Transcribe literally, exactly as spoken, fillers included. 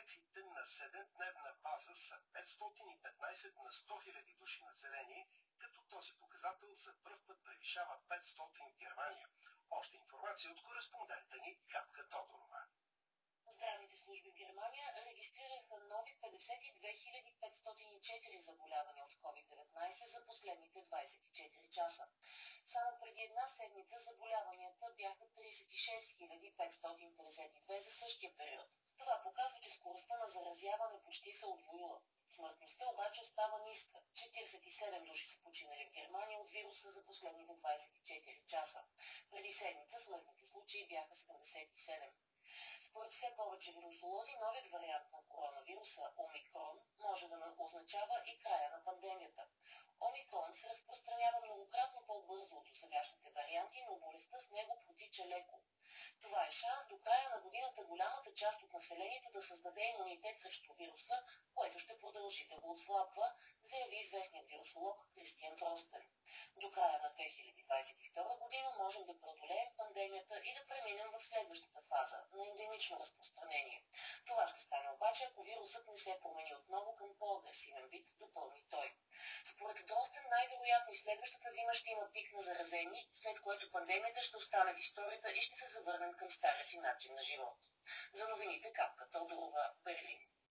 инфекциите на седемдневна база са петстотин и петнайсет на сто хиляди души население, като този показател за пръв път превишава петстотин в Германия. Още информация от кореспондента ни Капка Тодорова. Здравните служби в Германия регистрираха нови петдесет и две хиляди петстотин и четири заболявания от ковид деветнайсет за последните двайсет и четири часа. Само преди една седмица заболяванията бяха трийсет и шест хиляди петстотин петдесет и две за същия период. Това показва, че скоростта на заразяване почти се удвоила. Смъртността обаче остава ниска. четирийсет и седем души са починали в Германия от вируса за последните двайсет и четири часа. Преди седмица смъртните случаи бяха седемдесет и седем. Според все повече вирусолози, новият вариант на коронавируса Омикрон може да означава и края на пандемията. Омикрон се разпространява многократно по-бързо от досегашните варианти, но болестта с него протича леко. Това е шанс до края на годината голямата част от населението да създаде имунитет срещу вируса, което ще продължи да го отслабва, заяви известният вирусолог Кристиан Дростен. До края на две хиляди двайсет и втора година можем да преодолеем пандемията и да преминем в следващата фаза на ендемично разпространение. Това ще стане обаче, ако вирусът не се промени отново към по-агресивен вид, допълни той. Според Дростен най-вероятно и следващата зима ще има пик на заразени, след което пандемията ще остане в историята и ще се завърнем към стария си начин на живот. За новините Капка Тодорова, Берлин.